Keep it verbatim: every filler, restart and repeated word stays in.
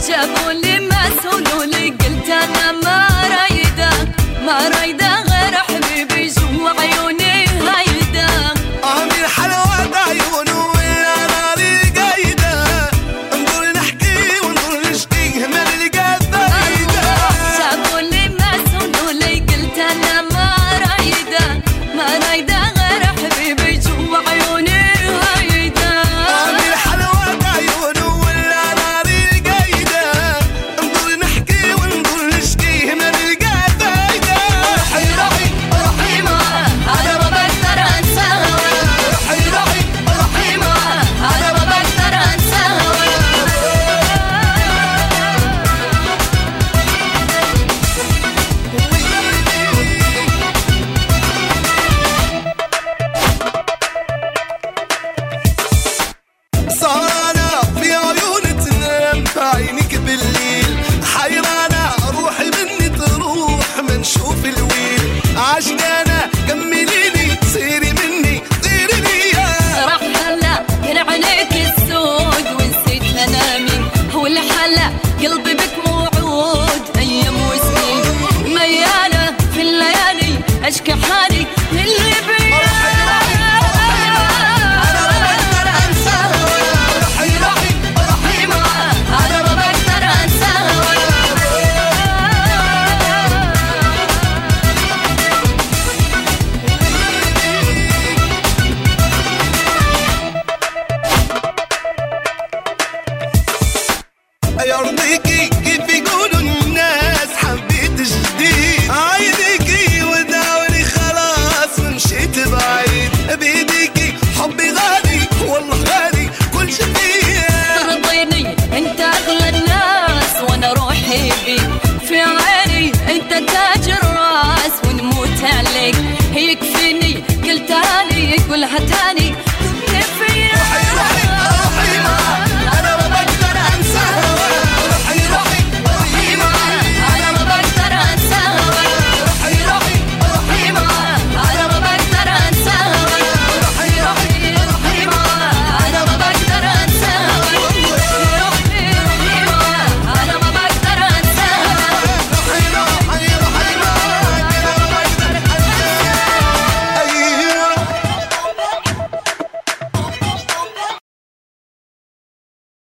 جابوا لي ما سولوا لي قلت انا ما رايده ما رايده غير حبيبي جوا عيوني هيدا. اه من حلاوة عيونه ولا ناري قايده نقول نحكي ونقول نشكي ما نلقى فايده. جابوا لي ما سولوا لي قلت انا ما رايده ما رايده غير حبيبي جوا عيوني هيدا. اه من حلاوة عيونه ولا ناري قايده نقول نحكي ونقول نشكي ما نلقى فايده. روحي روحي روحي معاه انا ما بقدر انساها. روحي روحي روحي معاه انا ما بقدر انساها. سهرانة في عيون تنام عينيك بالليل حيرانة روحي مني تروح ما نشوف الويل عشقانة كمليني سيري مني طيري ليا. راح هلا كان عينيك السود ونسيت انامي والحلا قلبي بك موعود ايام وسنين ميالة في الليالي اشكي حالي اللي بيا. روحي روحي روحي معاه انا ما بقدر انساها. يرضيكي كيف يقولوا الناس حبيت جديد عينيكي وداولي خلاص ومشيت بعيد بيديكي حبي غالي والله غالي كل شي فيا. ترضيني انت اغلى الناس وانا روحي بيك في عيني انت تاج الراس ونموت عليك يكفيني قلتها لي قولها تاني